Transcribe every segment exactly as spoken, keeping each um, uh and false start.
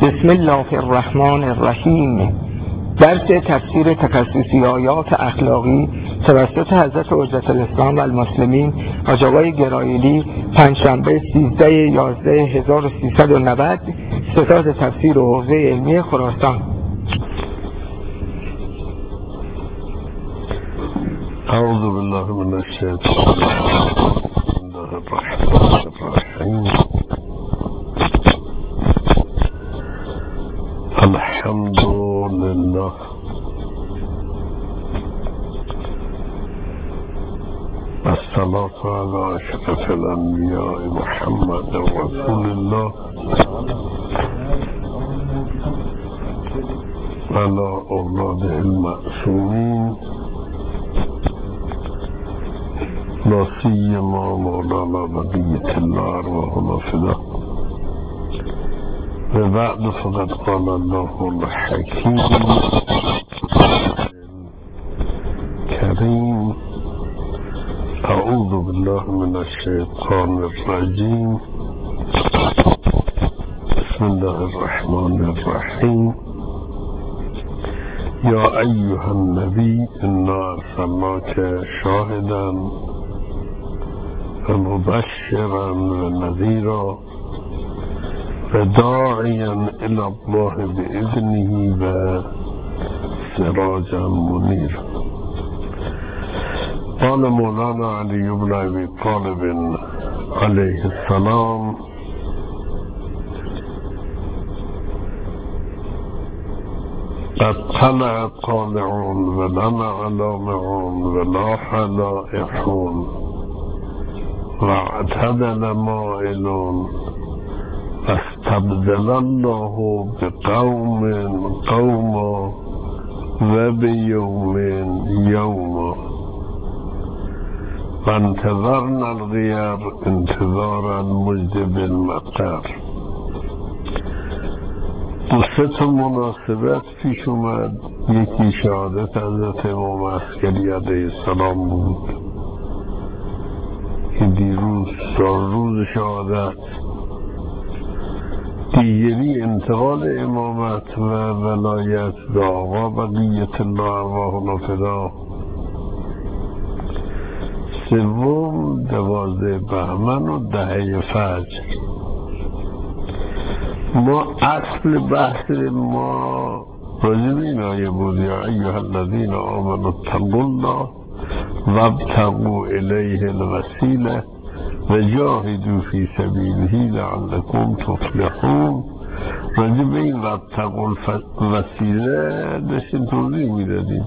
بسم الله الرحمن الرحیم. درس تفسیر تخصصی آیات اخلاقی توسط حضرت حجت الاسلام و المسلمین حاج آقای گرایلی، پنجشنبه سیزده یازده هزار و سیصد و نود، ستاد تفسیر و حوزه علمی خراسان. اعوذ بالله من الشیطان بسم الله الرحمن الرحیم. الحمد لله والصلاة على أشرف الأنبياء محمد رسول الله على أولاده المعصومين لا سيما مولانا بقية الله أرواحنا فداه. وبعد فقد قال الله الحكيم الكريم: أعوذ بالله من الشيطان الرجيم. بسم الله الرحمن الرحيم. يا أيها النبي إنا أرسلناك شاهدا ومبشرا ونذيرا وداعيا إلى الله بإذنه وسراجا منيرا. قال مولانا علي بن أبي طالب عليه السلام: قد طلع طالعون ولمع لامعون ولاح لائحون واعتدل مائلون استبدل الله بقوم قوما وبيوم يوما وانتظرنا الغيار انتظار المجد بالمطر. دو سه تا مناسبت پیش اومد. یکی شهادت حضرت امام عسکری علیه السلام بود که دیروز روز شهادت، دیگری انتقال امامت و ولایت به آقا بقیت الله ارواحنا فداه، سوم دوازده بهمن و دهه فجر. ما اصل بحث ما راجع به این آیه بود: یا ایها الذین آمنوا اتقوا الله وابتغوا الیه الوسیله وجاهدوا فی سبیله لعلکم تفلحون. راجع به این وابتغوا الوسیله داشتیم توضیح میدادیم.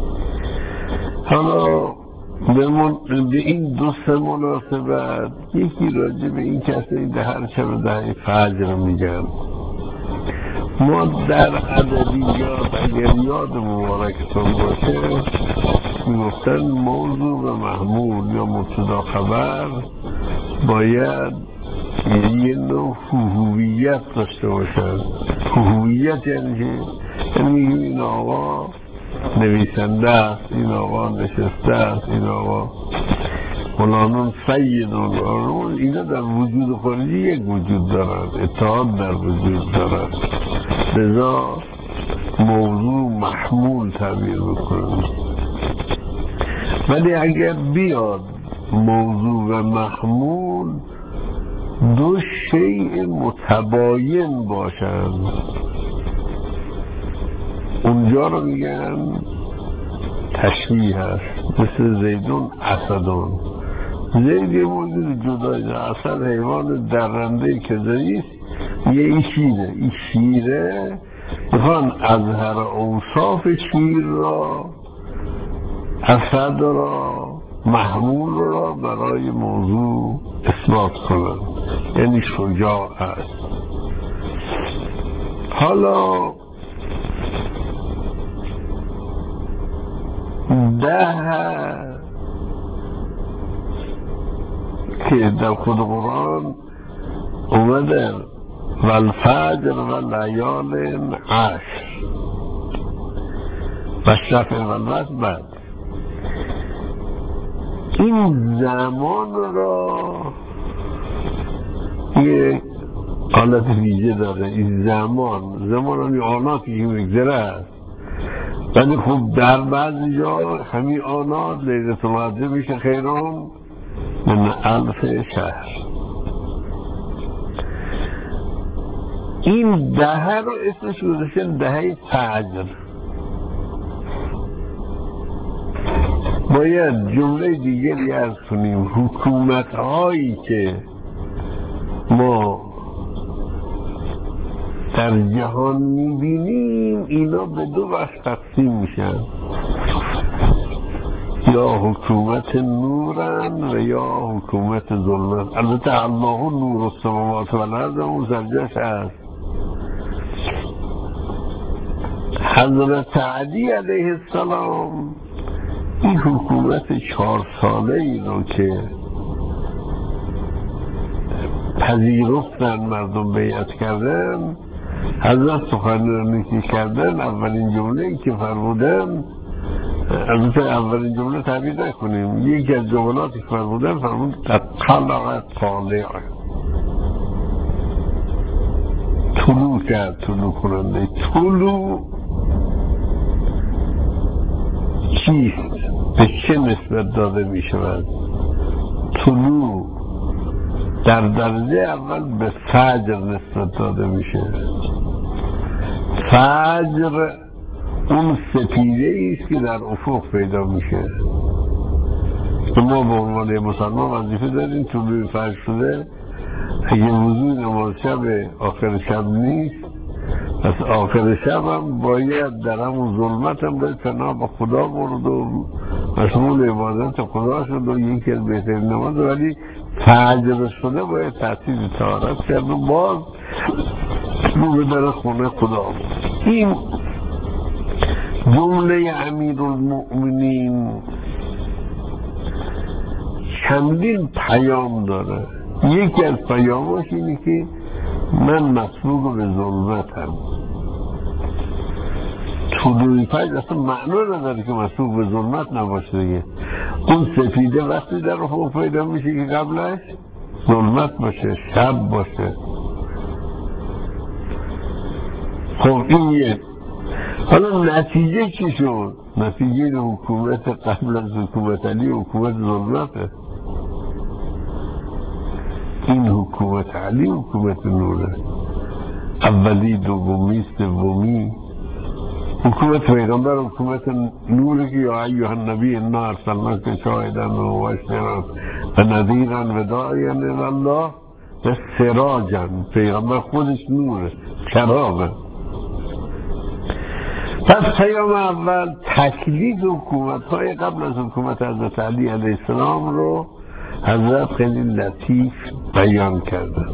حالا به این دو سه مناسبت، یکی راجع به این کسی ده هر شب دهه فجر میگن. ما در ادبیات اگر یاد مبارکتون باشه میگفتن موضوع و محمول یا مبتدا خبر باید یه نوع هویت داشته باشن. هویت یعنی چه؟ یعنی میگیم این آقا نویسنده است، این آقا نشسته است، این آقا فلانون سیدون. اینا در وجود خارجی یک وجود دارند، اتحاد در وجود دارند. لذا موضوع محمول تعبیر بکنند. ولی اگر بیاد موضوع و محمول دو شیء متباین باشند، اونجا رو میگن تشبیه هست. مثل زیدون اسدون. زید یه موجود جدایی، اسد حیوان درنده که زیست. یه این شیره این شیره میخوان از هر اوصاف شیر را، اسد را، محمول را برای موضوع اثبات کنند، یعنی شجاع است. حالا ده که در خود قرآن اومده والفجر و لیال عشر و شفع و الوتر، این زمان را یک حالت ویژه داره. این زمان زمان آناتی که میگذره است، ولی خب در بعضی جا همین آنات لیلة القدر میشه خیرون من الف شهر. این دهه رو اسمش گذاشته دهه فجر. باید جمله دیگری عرض کنیم، حکومت هایی که ما در جهان میبینیم اینا به دو بخش تقسیم میشن، یا حکومت نورن و یا حکومت ظلمت. البته الله نور السماوات و الارض اون زرجش هست. حضرت علی علیه السلام این حکومت چهار ساله ای رو که پذیرفتن مردم بیعت کردن، حضرت سخنرانی که کردن اولین جمله ای که فرمودن، البته اولین جمله تعبیر نکنیم، یکی از جملاتی که فرمودن فرمود طلع طالع، طلوع کرد، طلوع کننده. طلوع چیست؟ به چه نسبت داده می شود؟ طلوع در درجه اول به فجر نسبت داده میشه. فجر اون سپیده است که در افق پیدا میشه. ما به عنوان مسلمان وظیفه داریم طلوع فجر شده، اگه وضوء نماز شب آخر شب نیست، پس آخر شب هم باید در همون ظلمت هم باید پناه با خدا برد و مشغول عبادت خدا شد و یکی از بهترین نماز، ولی فجر شده باید تحصیل طهارت کرد و باز رو به در خونه خدا بود. این جمله امیرالمؤمنین چندین پیام داره. یکی از پیاماش اینه که من مسبوق به ظلمتم. طلوع فجر اصلا معنا نداره که مسبوق به ظلمت نباشه دیگه. اون سفیده وقتی در افق پیدا میشه که قبلش ظلمت باشه، شب باشه. خب این یه حالا نتیجه چی شد؟ نتیجه حکومت قبل از حکومت علی حکومت ظلمته. این حکومت علی حکومت نوره، اولی، دومی، سومی. حکومت پیغمبر حکومت نوره که یا ایها النبی انا ارسلناک شاهدا و مبشرا و نذیرا و داعیا الی الله و سراجا. پیغمبر خودش نوره، چراغه. پس پیام اول تکلیف حکومت های قبل از حکومت حضرت علی علیه السلام رو حضرت خیلی لطیف بیان کرده.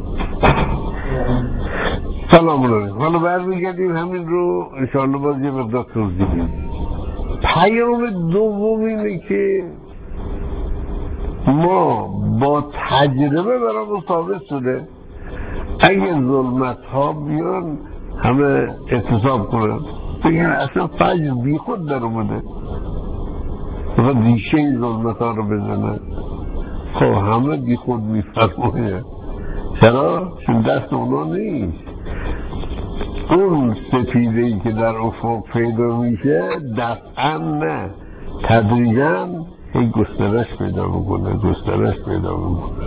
سلام علیکم. حالا برمیگردیم همین رو انشاءالله باز یه مقدار توضیح بدیم. پیام دوم اینه که ما با تجربه برامون ثابت شده اگه ظلمت ها بیان همه اعتصاب کنن، بگن اصلا فجر بی خود در اومده و ریشه این ظلمت ها رو بزنن. خب همه بی خود میفرمایه. چرا؟ چون دست اونا نیست. اون سپیده‌ای که در افق پیدا میشه دفعا نه، تدریجاً این گسترش پیدا میکنه، گسترش پیدا میکنه.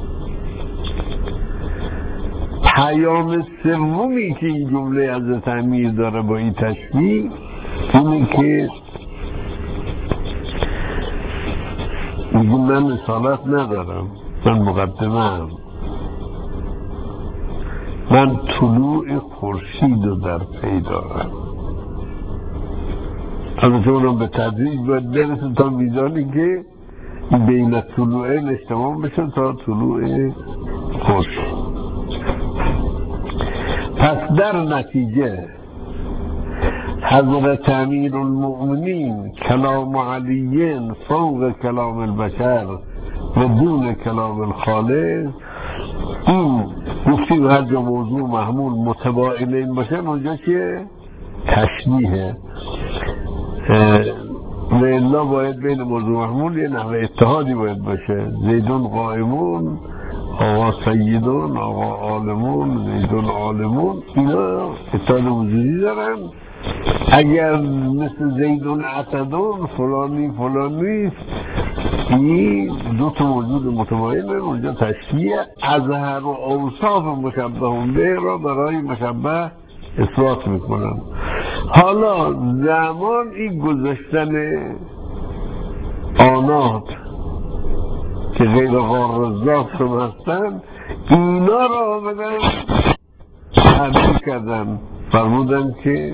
پیام سومی که این جمله حضرت امیر داره با این تشبیه اینه که میگه من رسالت ندارم، من مقدمه هم، من طلوع خورشید رو در پی دارم. البته اونم به تدریج باید برسه تا میزانی که بین طلوعین اجتماع بشه تا طلوع خورشید. پس در نتیجه حضرت امیر المؤمنین کلام علیین فوق کلام البشر و دون کلام الخالق، این گفتیم هر جا موضوع محمول متباینین باشه اونجا که تشبیه و الا باید بین موضوع محمول یه نحوه اتحادی باید باشه. زیدون قائمون آقا سیدون، آقا عالمون، زیدون عالمون، اینا اتحاد وجودی دارن. اگر مثل زیدون عتدون فلانی فلانی، این دو تا موجود متمایل اونجا تشبیه اظهر و اوصاف مشبه به را برای مشبه اثبات میکنن. حالا زمان این گذاشتن آنات که غیر غارزات هم هستن، اینا را آمدن تعبیر کردن، فرمودن که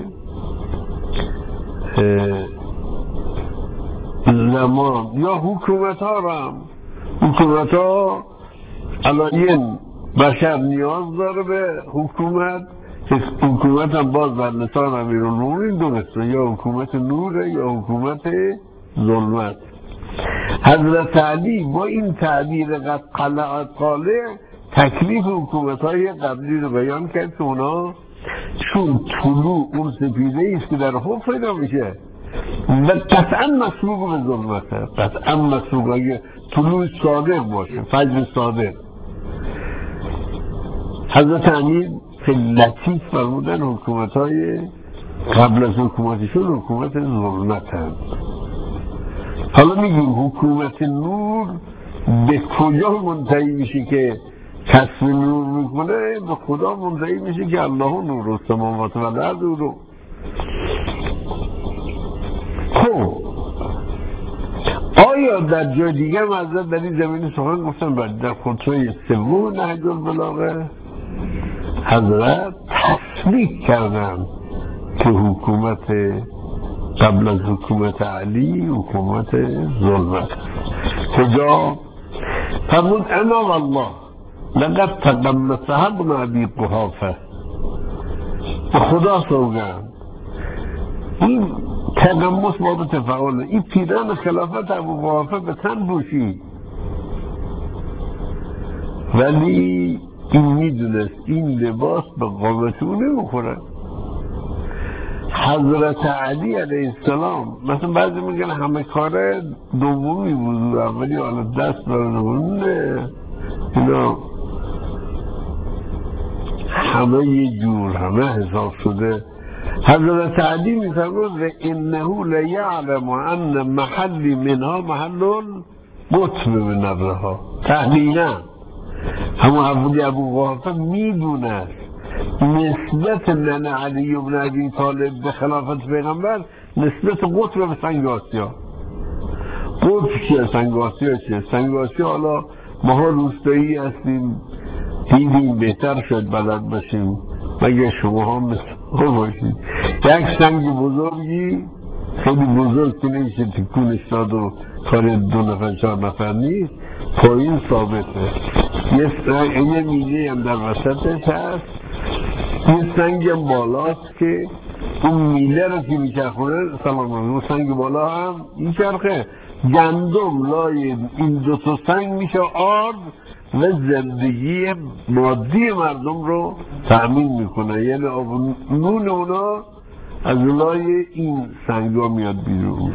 زمان یا حکومت ها را هم، حکومت ها علایین بشر نیاز داره به حکومت، حکومت هم باز بر لسان امیرالمومنین دونسته یا حکومت نوره یا حکومت ظلمت. حضرت علی با این تعبیر قد قلعت قاله تکلیف حکومت های قبلی رو بیان کرد که اونا چون طلوع اون سپیده ایست که در خوب پیدا میشه و قطعا مسبوق به ظلمته، قطعا مسبوق اگه طلوع صادق باشه، فجر صادق. حضرت امیر خیلی لطیف فرمودن حکومت های قبل از حکومتشون حکومت ظلمت هست. حالا میگیم حکومت نور به کجا منتهی میشه که کسب نور میکنه؟ به خدا منتهی میشه که الله نور السماوات و الارض رو. خب آیا در جای دیگه هم حضرت در این زمینه سخن گفتن؟ بعد در خطبه سوم نهج البلاغه حضرت تصدیق کردن که حکومت قبل از حکومت علی حکومت ظلمت. کجا؟ فرمود انا والله لقد تقمصها ابن ابی قحافه، به خدا سوگند این تقمص باب تفعال، این پیران خلافت ابو قحافه به تن پوشید، ولی این میدونست این لباس به قامت او نمیخوره. حضرت علی علیه السلام مثلا بعضی میگن همه کاره دومی بود، اولی حالا دست برده اینا همه یه جور همه حساب شده. حضرت علی میفرمود انه لیعلم ان محلی منها محل قطب من نبرها، تحلیلا همون اولی ابو قحافه میدونست نسبت نن علی ابن ابی طالب به خلافت پیغمبر نسبت قطب به سنگ آسیا. قطب چیه؟ سنگ آسیا چیه؟ سنگ آسیا حالا ماها روستایی هستیم دیدیم بهتر شد بلد باشیم مگه شما ها مثل ها باشید. یک سنگ بزرگی خیلی بزرگ که نمیشه تکونش داد و کار دو نفر چهار نفر نیست، پایین ثابته. یه میله هم در وسطش هست، یه سنگ هم بالاست که اون میله رو که میچرخونه سلام اون سنگ بالا هم میچرخه. گندم لای این دو تا سنگ میشه آرد و زندگی مادی مردم رو تأمین میکنه، یعنی نون اونا از لای این سنگ ها میاد بیرون.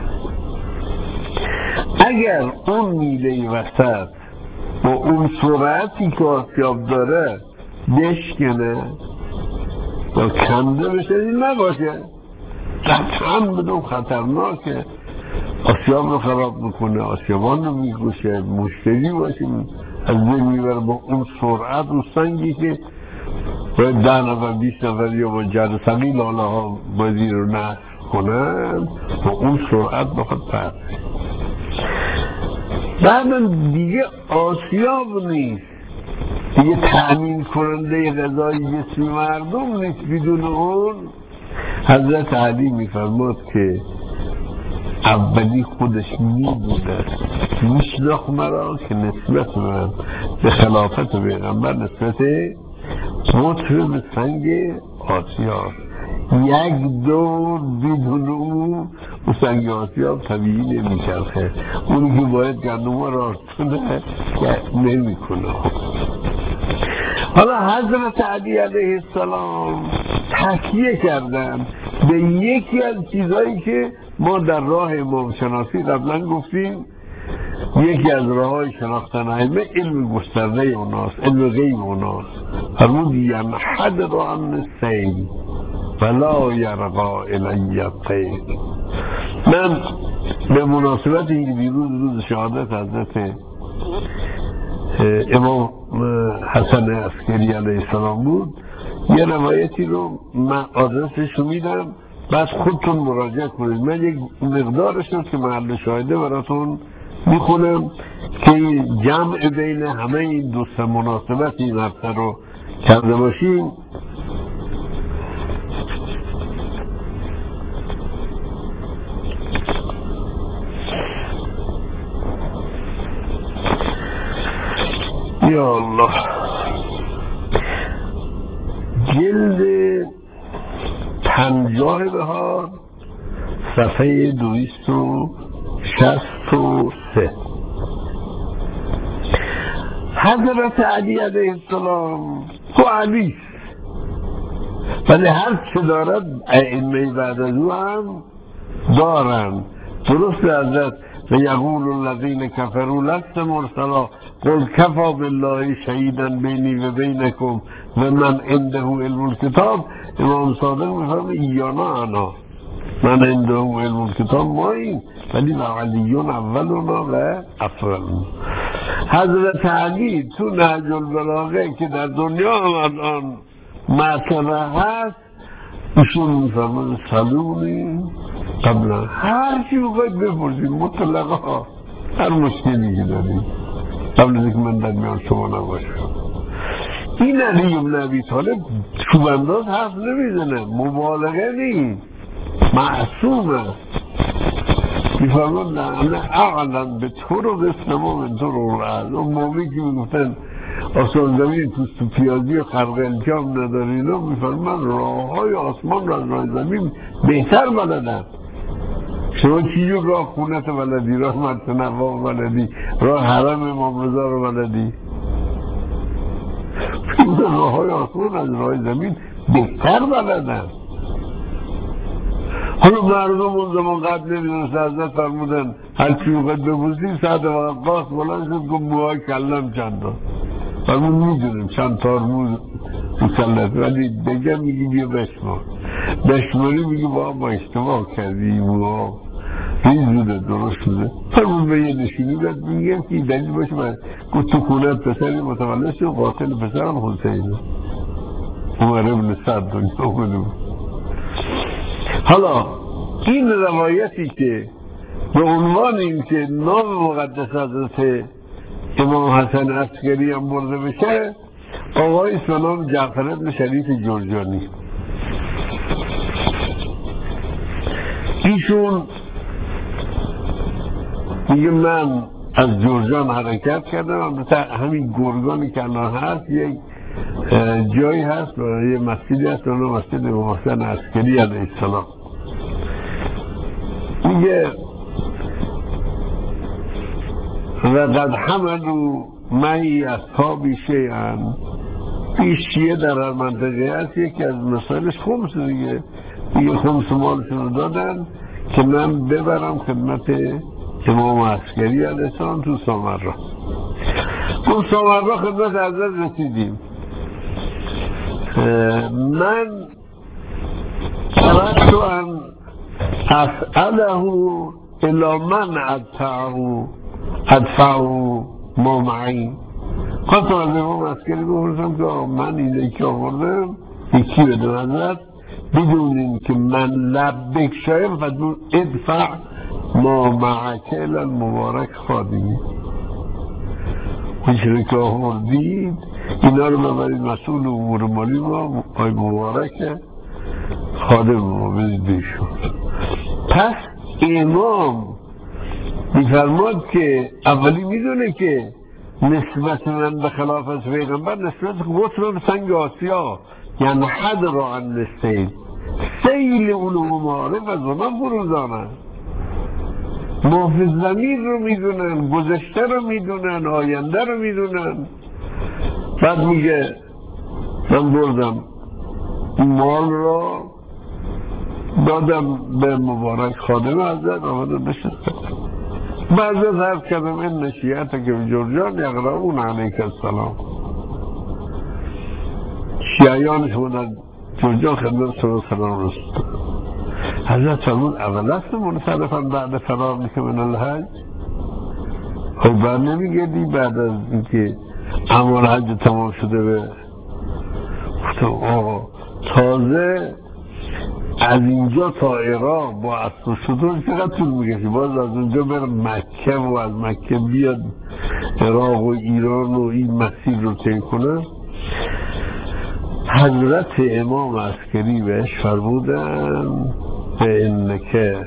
اگر اون میله وسط با اون سرعتی که آسیاب داره بشکنه و کنده بشه این نباشه، قطعا بدون خطرناکه، آسیاب رو خراب میکنه، آسیابان رو میکشه، مشتری باشیم از بین میبره با اون سرعت و سنگی که باید ده نفر بیست نفر یا با جرسمی لاله ها بازی رو نصف کنن با اون سرعت بخواد پرد. بعد دیگه آسیاب نیست، دیگه تأمین کننده غذای جسمی مردم نیست. بدون اون حضرت علی میفرماد که اولی خودش میبوده میشناخت مرا که نسبت من به خلافت پیغمبر نسبت قطب به سنگ آسیاب، یک دور بدون او و سنگ آسیاب طبیعی نمیچرخه، اونی که باید گندم ها را کنه نمی کنه. حالا حضرت علی علیه السلام تکیه کردن به یکی از چیزهایی که ما در راه امام شناسی قبلا گفتیم یکی از راه های شناختن ائمه علم گسترده اوناست، علم غیب اوناست. فرمود ینحدر عن السیل ولا یرقا الی الطیر. من به مناسبت این دیروز روز شهادت حضرت امام حسن عسکری علیه السلام بود، یه روایتی رو من آدرسش رو میدم، بعد خودتون مراجعه کنید. من یک مقدارش رو که محل شاهده براتون میخونم که جمع بین همه این دو سه مناسبت این هفته رو کرده باشیم. یا الله، جلد پنجاه بهار صفحه دویست و شست و سه. حضرت علی علیه السلام تو علی ولی هر چه دارد ائمه بعد از او هم دارن. درست حضرت و یقول الذین کفروا لست مرسلا قل کفا بالله شهیدا بینی و بینکم و من عنده علم الکتاب. امام صادق میفرمه ایانا انا، من عنده علم الکتاب ماییم ولی و علیون اولنا و افضلنا. حضرت علی تو نهج البلاغه که در دنیا هم الان مرتبه هست، ایشون میفرمه سلونی قبلا هر چی بخواید بپرسید مطلقا، هر مشکلی که دارید قبل از اینکه من در میان شما نباشم. این علی بن ابی طالب چوبنداز حرف نمیزنه، مبالغه نیست، معصوم است. میفرمان نه اعلم به تو رو بسنم و من تو رو رعد. اون موقعی که میگفتن آسمان زمین توست و پیازی و خرق انجام نداری، میفرمان راه های آسمان را از راه زمین بهتر بلدن. شما چیجور راه خونت بلدی، راه متنوع بلدی، راه حرم امام رضا رو بلدی؟ راه های آسمان از راه زمین بهتر بلدن. حالا مردم اون زمان قبل نمیدونست، حضرت فرمودن هر چی بخواید ببوزید ساعت وقت قاس بلند شد گفت موهای کلم چند دار. فرمون میدونیم چند تار موز مسلط، ولی دیگه میگی بیا بشمار، بشماری میگی با ما اشتباه کردی، موها ریزوده درست شده. فرمون به یه نشینی داد میگم که دلیل باشه. من گفت تو خونت پسری متولد شد، قاتل پسرم حسینه، عمر ابن سعد دنیا بود. حالا این روایتی که به عنوان این که نام مقدس حضرت امام حسن عسکری هم برده بشه، آقای سلام جعفر ابن شریف جرجانی، ایشون میگه من از جرجان حرکت کردم. همین گرگانی که الان هست یک جایی هست و یه مسجدی هست و اون مسجد امام حسن عسکری علیه السلام. میگه و قد حملوا معی اصحابی شیئا. این شیعه در هر منطقه هست، یکی از مسائلش خمس دیگه، میگه خمس مالشون رو دادن که من ببرم خدمت امام عسکری علیه السلام تو سامرا. اون سامرا خدمت حضرت رسیدیم. من اردت ان اسأله الا من ادفعه ادفعه ما معی. خواستم از امام عسکری بپرسم که من اینه که آوردم یکی به دوازد بدون این که من لبک شایم فدون ادفع ما معکه المبارک خادمی. این که آوردید اینا رو ببرید مسئول امور مالی ما آی مبارک خادم ما بدید بیشون. پس امام میفرماد که اولی میدونه که نسبت من به خلاف از پیغمبر نسبت قطب به سنگ آسیا، یعنی حد را عن سیل سیل علوم معارف از من فروزانه. محفظ ضمیر رو میدونن، گذشته رو میدونن، آینده رو میدونن. بعد میگه من بردم مال را دادم به مبارک خادم حضرت، آمدم بشستم. بعض از عرض کردم این نشیعت که جرجان یقرؤون علیک السلام، شیعیانش بودن جرجان خدمت صلی الله علیه و رسول. حضرت فرمود اول است منصرفا بعد فرار میکنه من الحج، خب بر نمیگردی بعد از اینکه اعمال حج تمام شده به آقا تازه از اینجا تا عراق با اسب و شتر چقدر طول میکشه، باز از اونجا بره مکه و از مکه بیاد عراق و ایران و این مسیر رو طی کنه. حضرت امام عسکری بهش فرمودن به انکه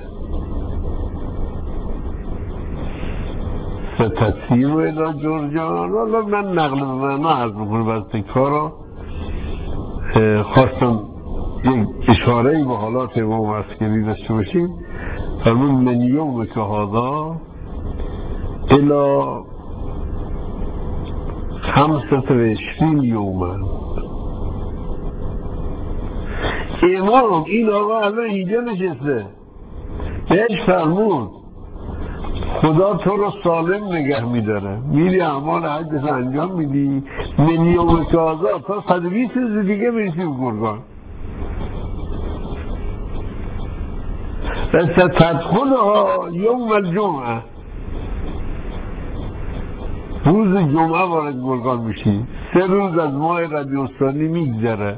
ستسیر و الا جرجان. والا من نقل به معنا عرض میکنم از تکار رو خواستم یک اشاره‌ای به حالات امام عسکری داشته باشیم. فرمون من یوم که هادا الا خمسة و عشرین یومن. امام این آقا الان اینجا نشسته، بهش فرمود خدا تو رو سالم نگه میداره، میری اعمال حجت انجام میدی، من یوم که هادا تا صد و بیست روز دیگه میرسی به گرگان و ستدخلها یوم الجمعه، روز جمعه وارد گرگان میشی، سه روز از ماه ربیع الثانی میگذره.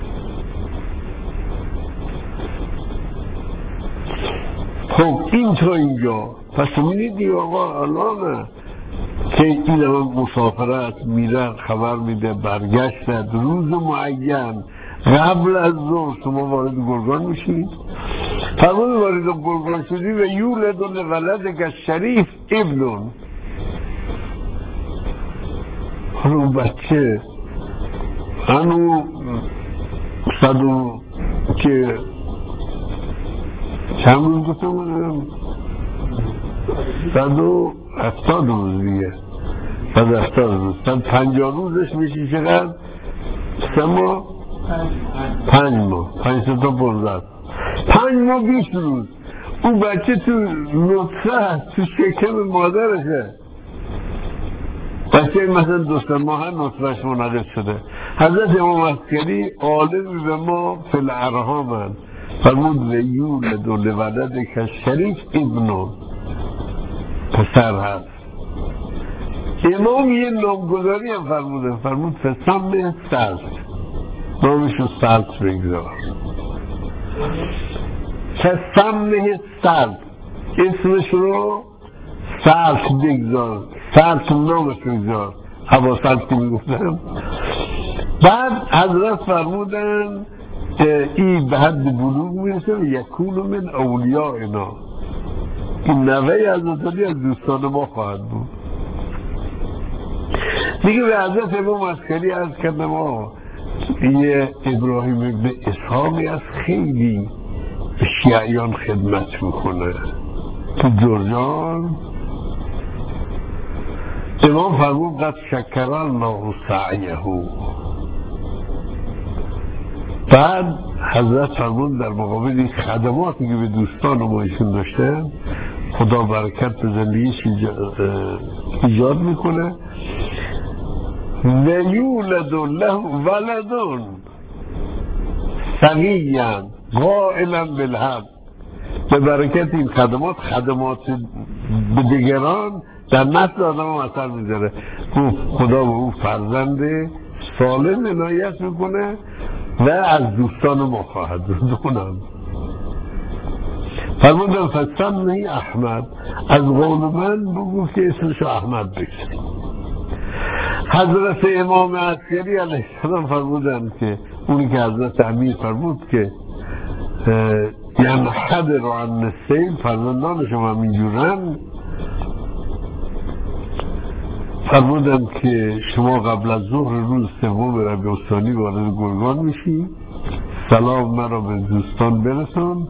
خب این تا اینجا پس میدید آقا الان که این هم مسافرت میره خبر میده برگشت روز معین قبل از ظهر شما وارد گرگان میشید. فرمود وارد گرگان شدی و یولد لولدک الشریف ابن، اون بچه هنو صدو که چند روز گفتم صدو هفتاد روز دیگه، صد هفتاد روز، صد پنجاه روزش میشی چقدر؟ سه ماه؟ پنج ماه، پنج سه تا پونزد، پنج ماه بیست روز اون بچه تو نطفه تو شکم مادرشه. بچه مثلا دو سه ماه نطفهش منعقد شده. حضرت امام عسکری عالمی به ما فی الارحام فرمود و یولد لولدک الشریف ابن، پسر هست. امام یه نامگذاری هم فرموده، فرمود فسمه سلط، نامشو سلط بگذار، فسمه سلط، اسمش رو سلط بگذار، سلط نامش بگذار، هوا سلط که میگفتم. بعد حضرت فرمودن این به حد بلوغ میرسه و یکون من اولیاء اینا، این نوه حضرت علی از دوستان ما خواهد بود. دیگه به حضرت امام عسکری عرض کردم آه یه ابراهیم ابن اسحاقی از خیلی به شیعیان خدمت میکنه تو جرجان. امام فرمود قد شکر الله سعیه. بعد حضرت فرمود در مقابل این خدماتی که به دوستان ما ایشون داشته خدا برکت به زندگیش ایجاد میکنه. و یولد له ولدون سقیاً قائلا بالحق، به برکت این خدمات خدمات به دیگران در نسل آدم هم اثر میذاره. خدا به او فرزند سالم عنایت میکنه و از دوستان ما خواهد دونم. فرمودم فسمه احمد، از قول من بگو که اسمشو احمد بکشی. حضرت امام عسکری علیه السلام فرمودن که اونی که حضرت امیر فرمود که یعنی حد رو عن السیل، فرزندان شما میجورن، فرمودن که شما قبل از ظهر روز سوم ربیع الثانی وارد گرگان میشی، سلام مرا به دوستان برسون،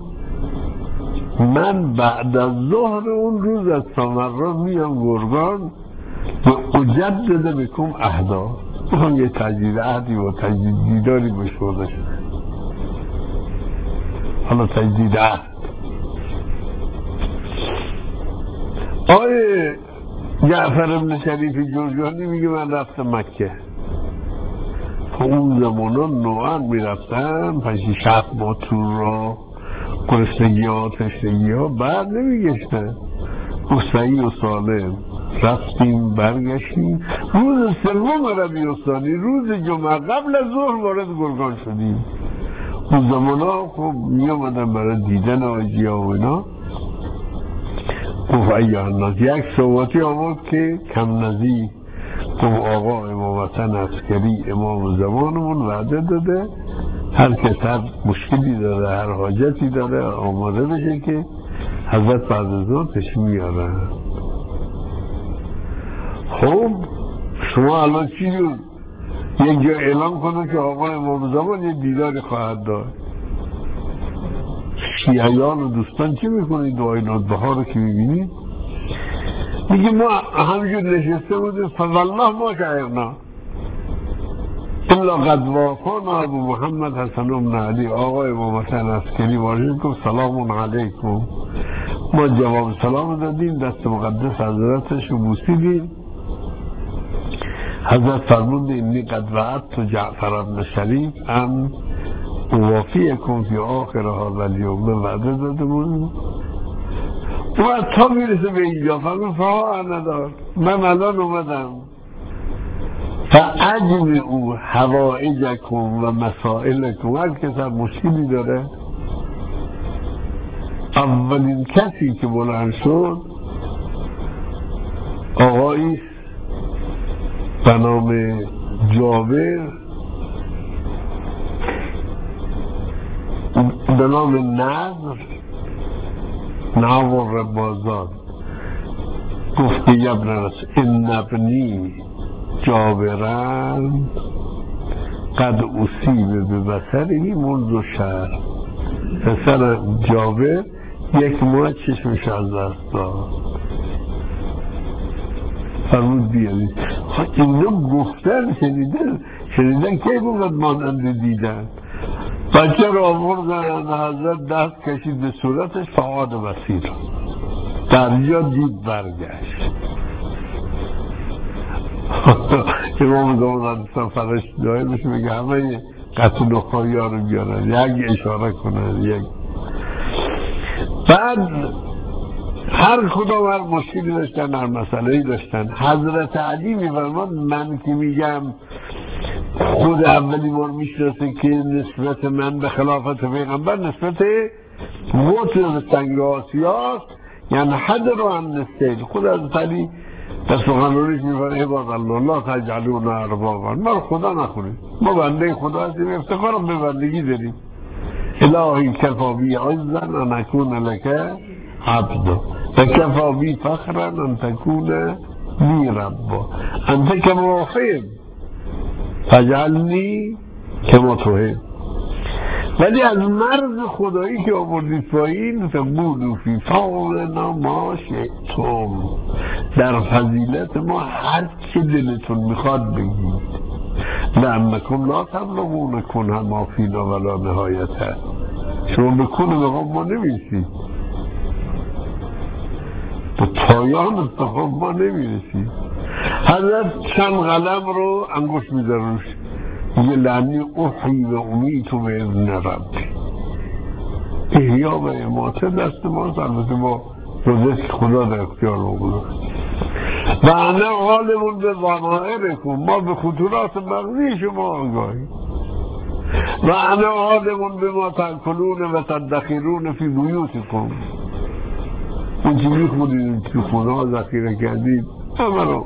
من بعد از ظهر اون روز از سامرا میام گرگان و اجدد بکم اهدا، میخوام یه تجدید عهدی و تجدید دیداری به شما داشته. حالا تجدید عهد آقای آقای جعفر ابن شریف جرجانی میگه من رفتم مکه. اون زمان ها نوعا میرفتن پنجی شب با تور را گرسنگی ها تشنگی ها بعد نمیگشتن. صحیح و سالم رفتیم برگشتیم. روز سوم ربیع الثانی روز جمعه قبل از ظهر وارد گرگان شدیم. اون زمان ها خب می آمدن برای دیدن آجی ها و اینا. گفت ایها الناس، یک صحبتی آمد که کم نزی گفت آقا امامتن عسکری امام زمانمون وعده داده هر کس هر مشکلی داره هر حاجتی داره آماده بشه که حضرت بعد از ظهر تشریف میارن. خب شما الان چی جور یک جا اعلام کنه که آقا امام زمان یه دیداری خواهد داشت. شیعیان و دوستان چی میکنید دعای نوبهار رو که میبینید؟ میگه ما همجور نشسته بودیم فوالله ما شعرنا الا قد وافانا ابو محمد حسن بن علی آقای امامتن عسکری وارد گفت سلام علیکم. ما جواب سلام دادیم، دست مقدس حضرتش رو بوسیدیم. حضرت فرمود اینی قد وعدت جعفر ابن شریف ان اوافیکم فی آخرها والیوم، وعده داده بود. و تا میرسه به اینجا فرمود فها ندار من الان اومدم فاجمع او حوائجکم و مسائلکم، هر کس هر مشکلی داره. اولین کسی که بلند شد آقایی به نام جابر به نام نظر ناور بازار گفت یبن رسول این ابنی جابران قد اصیب به بصری منذ شهر. پسر جابر یک ماه چشمش از دست داد. فرمود بیارید. اینا گفتن شنیدن شنیدن که بود مانند دیدن. بچه را آوردن حضرت دست کشید به صورتش فعاد بصیر در جا دید برگشت. امام زمان حدیثان فرش دایی بشه بگه همه قتل نخواهی ها رو بیارن یک اشاره کنن یک. بعد هر کدام هر مشکلی داشتن هر مسئلهی داشتن. حضرت علی میفرماد من که میگم خود اولی بار میشناسه که نسبت من به خلافت پیغمبر نسبت موت سنگ آسیاست، یعنی حد رو هم نستیل. خود حضرت علی در سخنرانیش میفرماد عباد الله لا تجعلون اربابا، ما خدا نخونیم، ما بنده خدا هستیم، افتخارم به بندگی داریم. الهی کفا بی عزا ان اکون لک عبد و کفا بی فخرا ان تکون بی ربا انت کما احب فجعلنی کما تحب. ولی از مرز خدایی که آوردید پایین فقولوا فی فضلنا ما شئتم، در فضیلت ما هر چه دلتون میخواد بگید. لانکم لا تبلغون کنها ما فینا ولا نهایته، شما به کنه مقام ما نمیرسید، به پایان انتخاب ما نمیرسید. حضرت چند قلم رو انگوش میذاره روش میگه لعنی احی و امیت و به اذن ربی. احیا و اماته دست ما، البته ما روزه که خدا در اختیار رو گذاشت. و انا عالمون به ضمائرکم، ما به خطورات مغزی شما آگاهی. و انا عالمون به ما تاکلون و تدخرون فی بیوتکم، اون چی میخونید که خدا ذخیره کردید همه رو.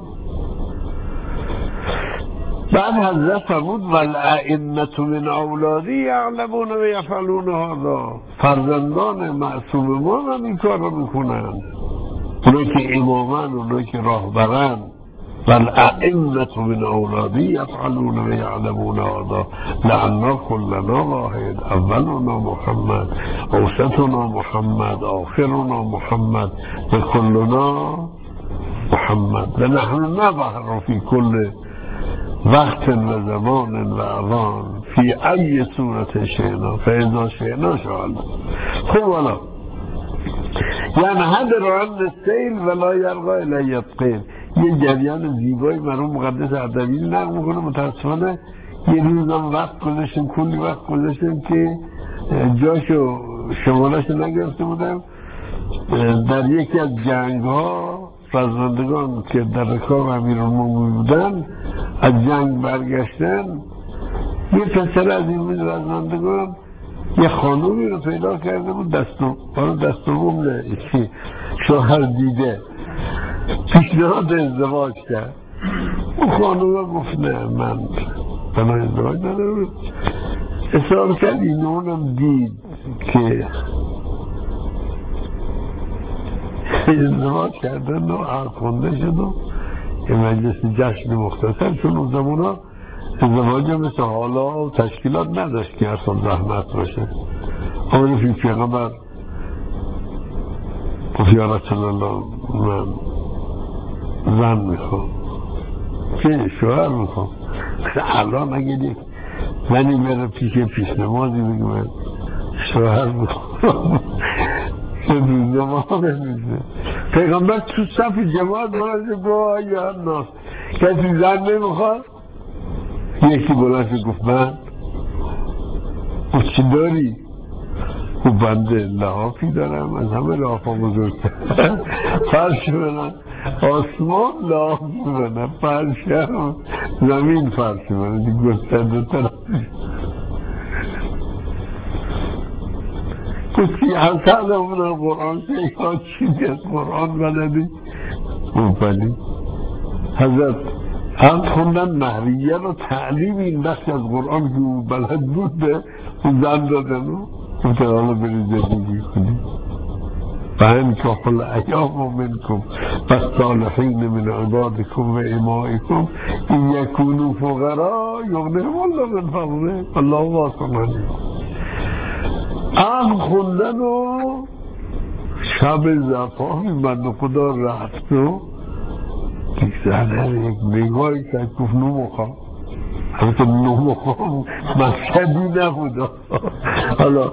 بعد حضرت فرمود والائمة من اولادی یعلمون و یفعلون هذا، فرزندان معصوم ما هم این کار رو میکنن، اونایی که امامن، اونایی که راهبرن. والائمة من اولادی یفعلون و یعلمون هذا لعنا کلنا واحد، اولنا محمد اوسطنا محمد آخرنا محمد و کلنا محمد و نحن نظهر فی کل وقت و زمان و اوان فی ای صورت شئنا فاذا شئنا شاء الله. خب حالا یعنی حد ران سیل ولا یرقا الیت قیل، یه جریان زیبایی مرحوم مقدس اردبیلی نقل میکنه. متاسفانه یه روزم وقت گذاشتیم، کلی وقت گذاشتیم که جاشو شمالاشو نگرفته بودم. در یکی از جنگ ها رزمندگان که در رکاب امیرالمومنین بودن از جنگ برگشتن، یه پسر از این بود رزمندگان یه خانومی رو پیدا کرده بود، دستو دستوم نه شوهر دیده، پیشنهاد ازدواج کرد. اون خانوم گفت نه من بنا ازدواج ندارم. اصرار کرد، این اونم دید که ازدواج کردن و عقد خونده شد و یه مجلس جشن مختصر، چون اون زمان ها ازدواج مثل حالا و تشکیلات نداشت که اصلا زحمت باشه. آمده فی پیغمبر گفت یا رسول الله من زن میخوام، که شوهر میخوام. الان اگه یک زنی بره پیش پیش نمازی بگه من شوهر میخوام روزه ما بمیزه. پیغمبر تو صف جماعت بلنده گوه یا ناس کسی زن نمیخواد؟ یکی بلنده گفت من. او چی داری؟ او بنده لحافی دارم، از همه لحافا بزرگتر، فرش منم آسمان لحاف منم، فرشم زمین فرش منم، دی گسترده تر. کسی حسن امون قرآن شیخا چیزی از قرآن بلدی؟ او بلی حضرت هم خوندن مهریه رو تعلیم این بخش از قرآن که او بلد بود به اون زن دادن و متعالی بری زندگی کنی. فهم که خل ایام منکم و صالحین من عبادکم و امائکم این یکونو فقرا یغنهم الله من فضله الله واسع علیم. هم خوندن و شب زفاهی من خدا رفت و یک زنه یک نگاهی که گفت نو مخوام، همه نو مخوام مقصدی نبود. حالا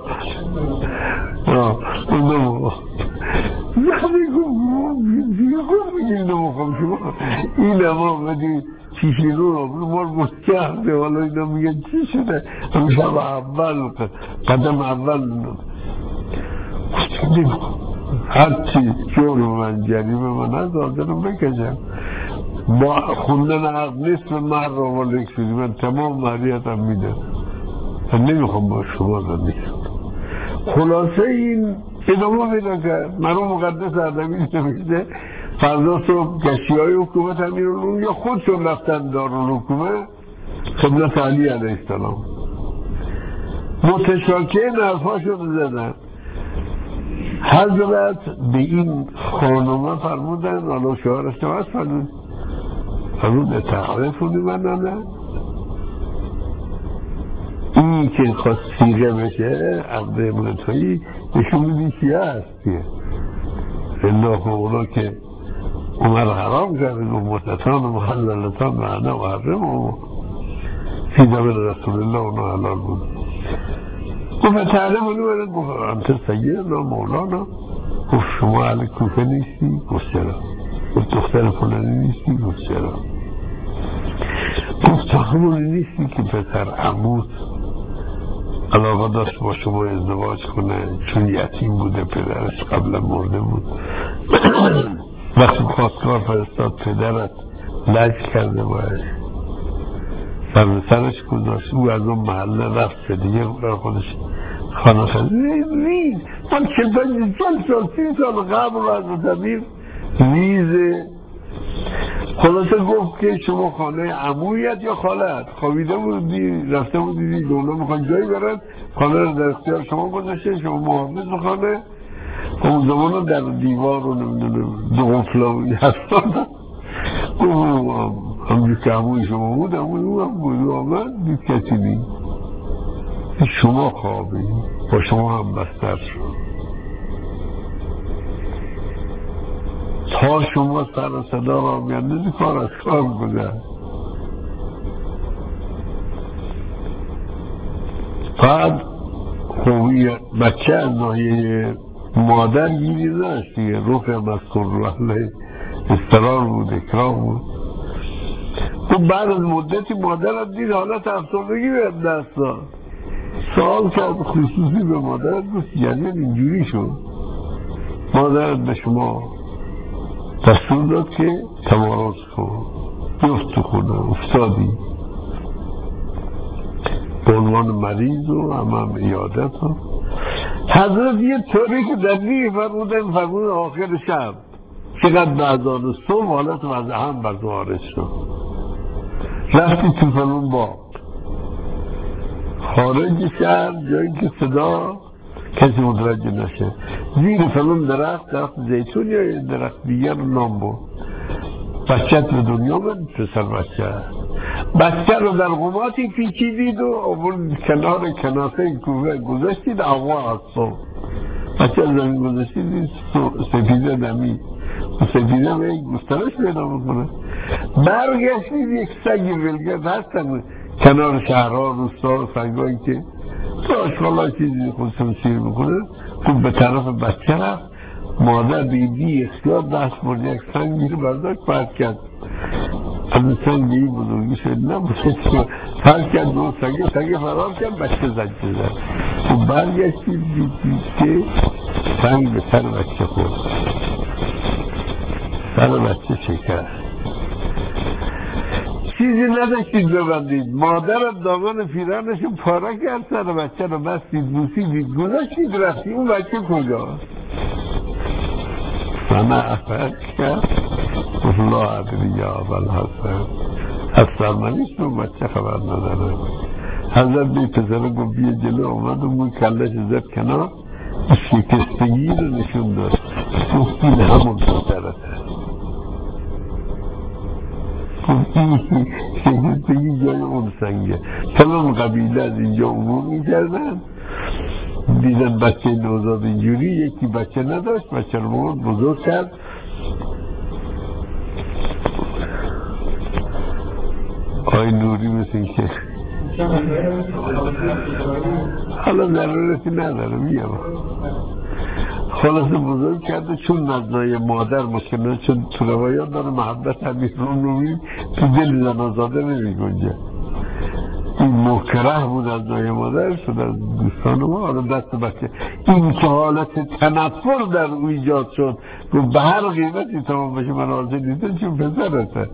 نو مخوام زنه گفت میگه نو مخوام شما این اما بدی پیشی رو رو مال مستحده. حالا اینا میگن چی شده؟ همه شب اول قدم اول هرچی جور من جریمه من از آدرم بکشم با خوندن عقل نیست به مهر رو ولی شدی. من تمام مهریتم میده، من نمیخوام با شما زندگی کنم. خلاصه این ادامه پیدا کرد. مرحوم مقدس اردبیلی نوشته فردا صبح گشتی های حکومت امیرالمومنین یا خودشون رفتن دارالحکومه خدمت علی علیه السلام، متشاکه نرفاشون زدن. حضرت به این خانومه فرمودن، حالا شوهرش نماز فرمود فرمود تعریفونی من نه این که خواست سیغه بشه عقد امنتایی نشون میدی چیه هستیه الله اولا که عمر حرام کرده و متتان و محللتان و انا و حرم و فی زمین رسول الله اونا حلال بود. گفت تعریفونی من گفت انت سیدنا مولانا. گفت شما اهل کوفه نیستی؟ گفت چرا؟ گفت دختر فلانی نیستی؟ گفت چرا؟ گفت تو همونی نیستی که پسر عمود علاقه داشت با شما ازدواج کنه چون یتیم بوده، پدرش قبلا مرده بود. وقتی خواستگار فرستاد پدرت لج کرده باید سر سرش گذاشت، او از اون محله رفت دیگه خودش خانه خواهد ریز من چند سال سی سال قبل از زمین ریزه. خلاصه گفت که شما خانه عمویت یا خالت خوابیده بودی رفته بودی دونا میخوان جایی برد، خانه رو در اختیار شما گذاشته، شما محافظ خانه اون زمان رو در دیوار رو نمیدونه دو غفلاوی هستان. همجور که عموی شما بود عموی او هم بود آمد دید کسی نید شما خوابی با شما هم بستر شد تا شما سر و صدا را میاندازی کار از کار گذشت. بعد خوبی بچه از ناحیه مادر گیری داشت دیگه، روح مذکور رو علیه استرار بود، اکرام بود. تو بعد از مدتی مادر دید حالت افسردگی به دست داد، سوال کرد خصوصی به مادر، گفت یعنی اینجوری شد؟ مادر به شما دستور داد که تمارض کن، بیفت تو خونه، افتادی به عنوان مریض و امام ایادت ها. حضرت یه طوری که دقیق فرمودن، فرمودن آخر شب چقدر بعدان صبح حالت وضع هم بر تو وارد شد، رفتی تو فلون باب خارج شهر جایی که صدا کسی متوجه نشه، زیر فلون درخت، درخت زیتون یا یه درخت دیگر نام بود. بچت به دنیا من پسر بچه بچه رو در قماتی پیچیدید و اون کنار کناسه کوفه گذاشتید، آقا از صبح بچه رو زمین گذاشتید، سفیده دمی و سفیده به یک گسترش پیدا بکنه. برگشتید یک سگی ولگرد هستن کنار شهرها، روستا و سنگایی که تو آشغالا چیزی خودشون سیر بکنه، خوب به طرف بچه رفت. مادر بیدی اختیار دست برد، یک سنگی رو برداشت پرد کرد، از سنگی این بزرگی شد نبود، پرد کرد دو سنگی سنگی فرار کرد، بچه زجه زد و برگشتید دیدید که سنگ به سر بچه خورد، سر بچه شکر، چیزی نداشتید ببندید. مادر دامن پیرانشو پاره کرد، سر بچه رو بستید، بوسیدید، گذاشتید رفتی. اون بچه کجاست؟ انا افرد کرد لا ادری یا اول حسن از سرمنیش رو بچه خبر نداره. حضرت بی پسره گفت بیا جلو، آمد و موی کلش زد کنار، شکستگی رو نشون داد، گفت این همون پسرته، گفت این شکستگی جای اون سنگه. تمام قبیله از اینجا عموم میکردن، دیدن بچه نوزاد اینجوری، یکی بچه نداشت، بچه رو مورد بزرگ کرد. آی نوری مثل این که حالا ضرورتی نداره میام، خلاص بزرگ کرده. چون نزدای مادر مشکل، چون تو روایات داره محبت حبیب روم روی تو دل زنازاده نمی گنجه، این مکره بود از دای مادر شد از دوستان ما، آره دست بچه. این که حالت تنفر در او ایجاد شد، گفت به هر قیمتی تمام بشه من حاضر نیستم چون پسرته.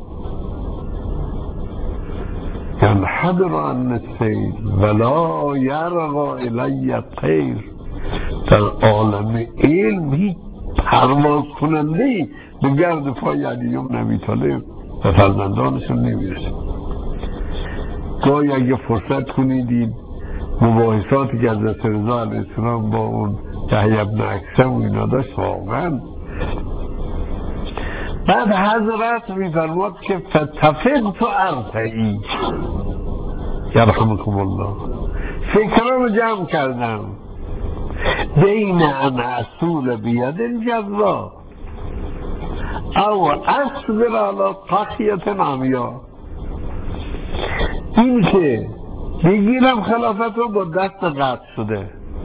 ینحدر عن السیل ولا یرقا الی الطیر، در عالم علم هیچ پرواز کننده ای به گرد پای علی بن ابی طالب و فرزندانشون نمیرسه. گاهی اگه فرصت کنیدید مباحثاتی که حضرت رضا علیه السلام با اون یحیی بن اکثم و اینا داشت واقعا. بعد حضرت میفرماد که فتفقت ارتعی یرحمکم الله، فکرم جمع کردم بین ان اصول بید الجزا او اصبر علی قخیت عمیا، این که بگیرم خلافت رو با دست قطع شده.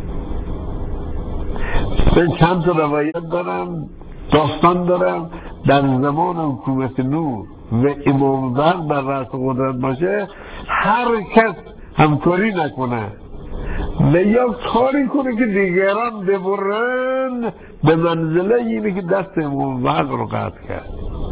من چند تا روایت دارم، داستان دارم، در زمان حکومت نور و امام زهر بر رأس قدرت باشه، هر کس همکاری نکنه و یا کاری کنه که دیگران ببرن، به منزله اینه که دست امام زهر رو قطع کرد.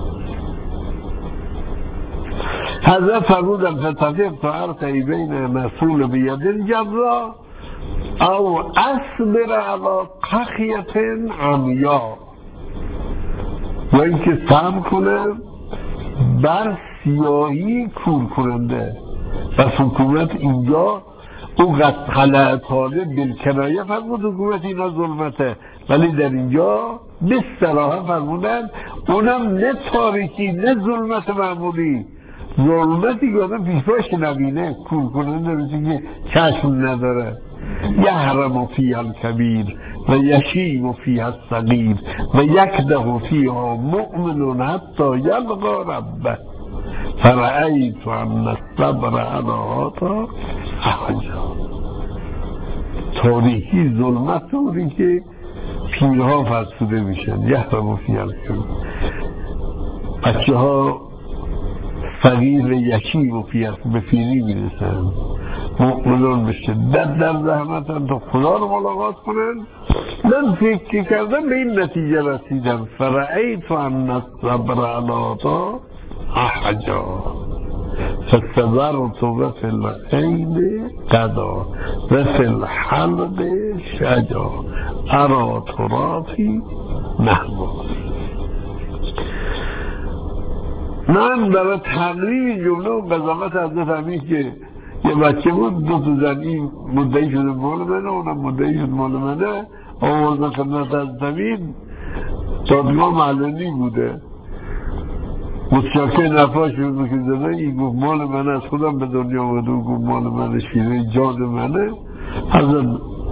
حضرت فرمودن فتفقت ارتعی بین مسئول بید الجزا او اصبر علی قخیت عمیا، و اینکه صبر کنه بر سیاهی کور کننده. و حکومت اینجا او قطع طالب بالکنایه فرمود حکومت اینا ظلمته، ولی در اینجا به صراحه فرمودن اونم نه تاریکی نه ظلمت معمولی، ظلمتی که آدم پیشواش نبینه، کور کننده مثل که چشم نداره. یحرم فیها الکبیر و یشیم فیها الصغیر و یکده فیها مؤمن حتی یلقا ربه فرأیت ان الصبر علی هذا احجا. تاریکی ظلمت طوری که پیرها فرسوده میشن، یه و مفیل کنن، بچه ها فقیر یکی مفیل به پیری میرسن، مؤمنان بشه در در زحمتن تا خدا رو ملاقات کنن. من فکر کردم به این نتیجه رسیدم فرعیت ان الصبر علی طاعة احجا فصبرت و فی العین قضا و فی الحلق شجا ارا تراثی نحو. من برای تقریب جمله و قضاوت حضرت امیر که یه بچه بود دو تا زن، این مدعی شده مال منه اونم مدعی شده مال منه، آوازن خدمت از زمین دادگاه معلنی بوده، متشاکر نفاش بود که زده این گفت مال منه، از خودم به دنیا آمده و گفت مال منه، شیره جان منه. حضرت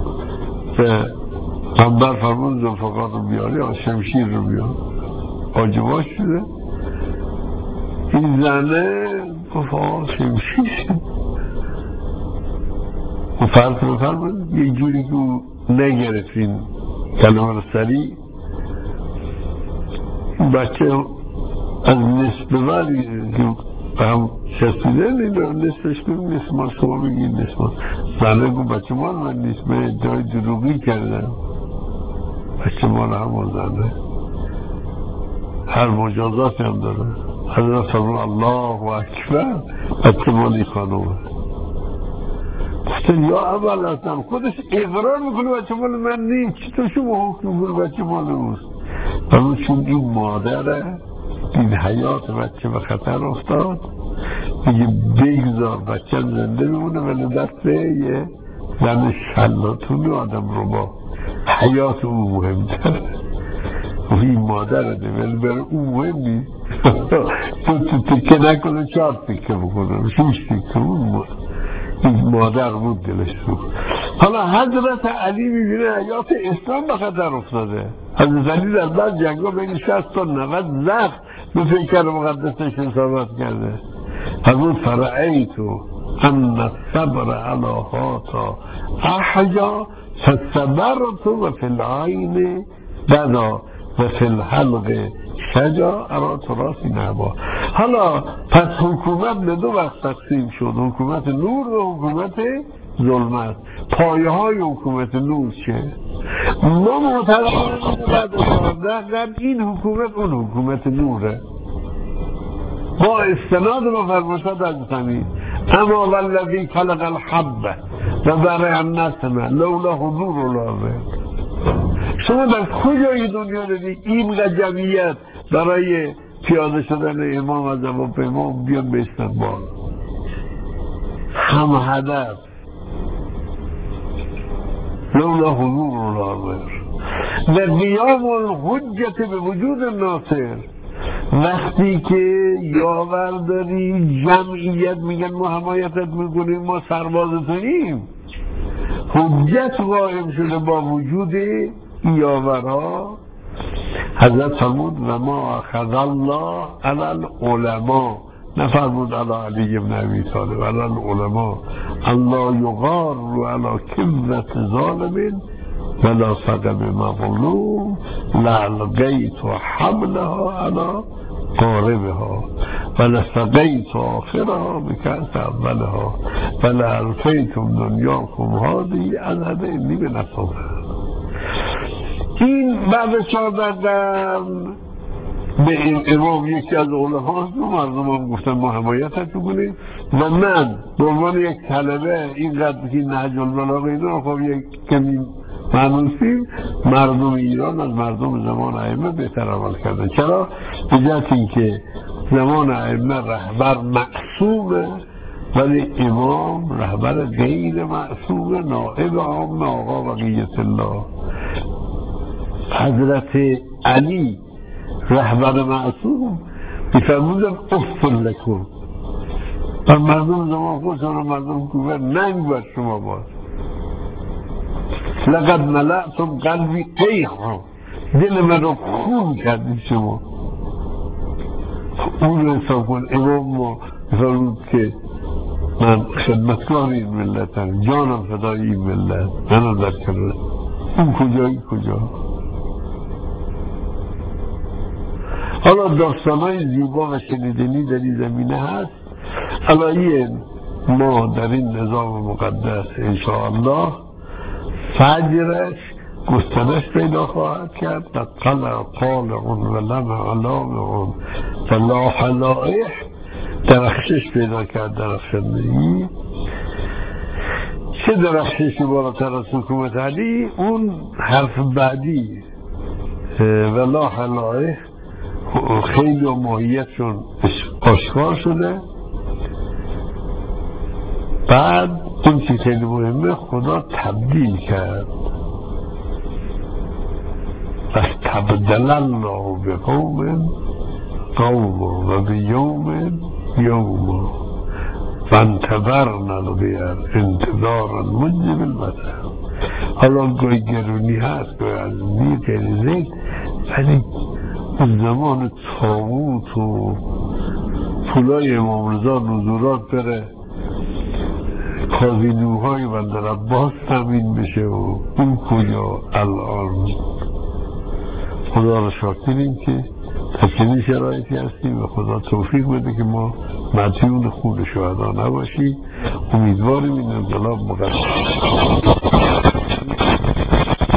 پیغمبر فرمود زلفقار رو بیاری، شمشیر رو بیار، آجواش شده. این زنه گفت آه شمشیر و فرض رو فرمود یه جوری که نگرفت این کلمه رو سریع، بچه از نصف ولی که هم شستیده نیده نصفش کنیم نصف ما شما بگید نصف ما زنه گفت بچه ما من نیست من جای دروغی کردم، بچه ما رو هم زنه هر مجازاتی هم داره. حضرت فرمود الله اکبر، بچه ما نی خانومه گفتن یا اول اصلا خودش اقرار میکنه بچه مال من نیست، چطور شما حکم میکنه بچه مال اوست؟ فرمود چون این مادره این حیات بچه به خطر افتاد، میگه بگذار بچه زنده میمونه ولی دست یه زن شلاتون آدم رو با حیات اون مهمتره. این مادره ده ولی برای اون مهم نیست، تو تکه نکنه چهار تکه بکنه شوش تکه اون این مادر بود دلش رو. حالا حضرت علی میبینه حیات اسلام به خطر افتاده، حضرت علی در بعد جنگا بین شصت تا نود زخم به پیکر مقدسش اصابت کرده. حضرت فرعیتو ان الصبر علی هاتا احجا فصبرت و فی العین بدا و فی الحلق شجا ارا تراثی نبا. حالا پس حکومت به دو وقت تقسیم شد، حکومت نور و حکومت ظلمت. پایه های حکومت نور چه؟ ما معتقدیم بعد از چهارده قرن این حکومت اون حکومت نوره با استناد و فرماشات از زمین. اما والذی خلق الحب و برای النسمه لولا حضور الارض. شما در کجای دنیا دیدی این جمعیت برای پیاده شدن امام از هواپیما بیان به استقبال هم هدف لولا حضور الارض و قیام الحجت به وجود ناصر. وقتی که یاور داری جمعیت میگن ما حمایتت میکنیم ما سربازتونیم، حجت قائم شده با وجود یاورها. حضرت فرمود و ما اخذ الله علی العلماء، نفرمود علی علی ابن ابی طالب، علی العلماء الله یغار علی کذبت ظالم ولا صدم مظلوم لالقیت حملها علی قاربها ولسقیت آخرها بکأس اولها ولالفیتم دنیاکم هذه عدد انی بنفسها. این بعد چهارده قرن به این امام یکی از علماست و مردم هم گفتن ما حمایتت بکنیم و من به عنوان یک طلبه اینقدر که نهج البلاغه اینا خب یک کمی معنوسیم، مردم ایران از مردم زمان ائمه بهتر عمل کردن. چرا؟ به جهت اینکه زمان ائمه رهبر معصومه ولی امام رهبر غیر معصومه، نائب عام آقا بقیت الله. حضرت علی رهبر معصوم میفرمودن افل لکن و مردم زمان خودشان مردم کوفه ننگ بر شما باز لقد ملأتم قلبی قیحا، دل من رو خون کردید شما. اون رو حساب کن. امام ما فرمود که من خدمتکار این ملتم، جانم فدای این ملت، منم در کنار. اون کجایی کجا حالا داستانهای زیبا و شنیدنی در این زمینه هست. البته ما در این نظام مقدس انشاءالله فجرش گسترش پیدا خواهد کرد و قلع قالعون و لمع لامعون و لاح لائح درخشش پیدا کرد. درخشندگی چه درخششی بالاتر از حکومت علی؟ اون حرف بعدی و لاح لائح خیلی و ماهیتشون آشکار شده. بعد اون چی خیلی مهمه، خدا تبدیل کرد. پس تبدل الله به قوم قوم و به یوم یوم و انتظرنا الغیر انتظارا مجب البصر. حالا گوی گرونی هست، گوی از میر خیلی زید، ولی اون زمان طاغوت و پولای امام رضا نزولات بره کازینوهای بندر عباس تامین بشه و اون کجا الان. خدا را شاکریم که در چنین شرایطی هستیم و خدا توفیق بده که ما مدیون خون شهدا نباشیم. امیدواریم این انقلاب مقدس